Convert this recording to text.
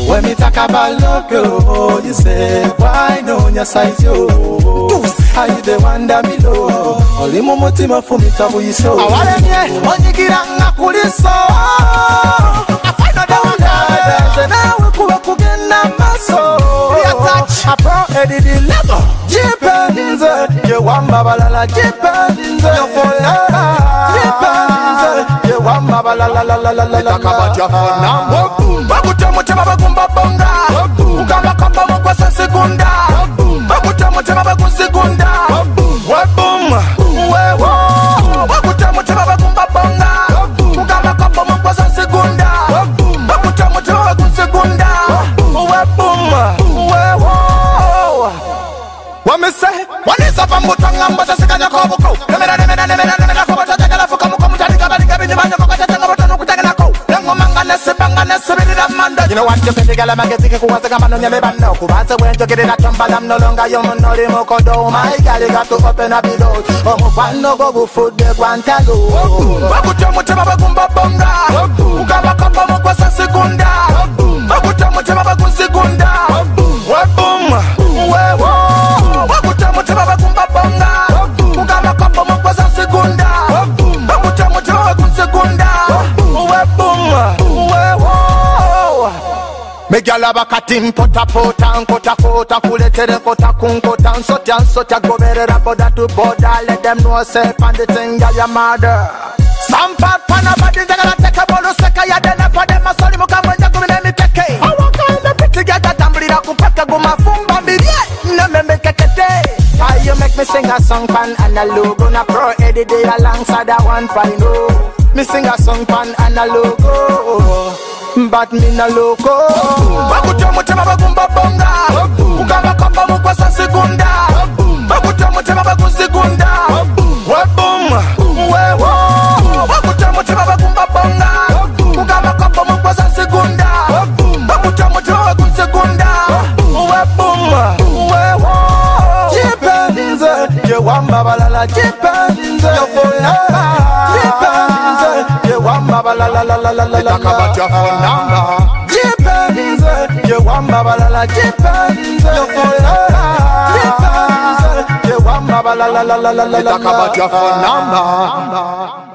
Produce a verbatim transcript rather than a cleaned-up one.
When me talk about love, yo, you say, why no your size, yo? How you the one that me know? Only momo tima for me tabu you show. I want to hear, only giranga kuliso. I find out the one that now we could cook in the muscle. We attach. I brought Eddie the leather. Japanese, you want babalala. Japanese, you phone number. Japanese, you want babalala la la la la la. Talk about your phone number. Baguta mutima bagumba bonga. Ugamba kamba mkwasa segunda. Baguta mutima bagun segunda. Wabum, wewo. Baguta mutima bagumba bonga. Ugamba kamba mkwasa segunda. Baguta mutima bagun segunda. Wabum, wewo. What me say? One is up and mutanga mbata sikanya kobuko. Nemera nemera nemera nemera kobata takala fuka muko mutalika balika binyamanya kobata takabata nukutagana ko. Lengo manga nese banga nese bidira manda. You know what you think gala magazine kuwaza kama no nyame bano. Kuwaza when you get it at tumba I'm no longer young no limo kodo. My girl you got to open up the door. Omo kwano go food de guantalo. Baguta mutima bagumba bonga. Ugamba kamba mukwasa segunda. Baguta mutima bagun segunda. Wabum, wewo. Baguta mutima bagumba bonga. Ugamba kamba mukwasa segunda. Baguta mutima bagun segunda. Wabum, wewo. Me gyal aba katim pota pota nkota kota kuletere kota kunkota nsoti ansoti agoberera boda to boda. Let them know say pan the thing gyal ya murder. Some part pana body jagala take a bolo seka ya dena for them asoli mukamwenya kumine mi peke. Awa kind of pretty girl that tambulira kupeka guma fumba mbibye na me make kete. Why you make me sing a song pan analog on a pro Eddie day alongside that one final. Me sing a song pan analog. But me na loco. Baguta mutima bagumba bonga. Ugamba kamba mukwasa segunda. Baguta mutima bagun segunda. Wabum, wewo. Baguta mutima bagumba bonga. Ugamba kamba mukwasa segunda. Baguta mutima bagun segunda. Wabum, wewo. Japanese, you want babalala. Japanese, you phone number. Japanese, you want babalala la la la la. Talk about your phone number. Japanese, you want babalala. Japanese, your phone number. Japanese, you want babalala la la la la. Talk about your phone number.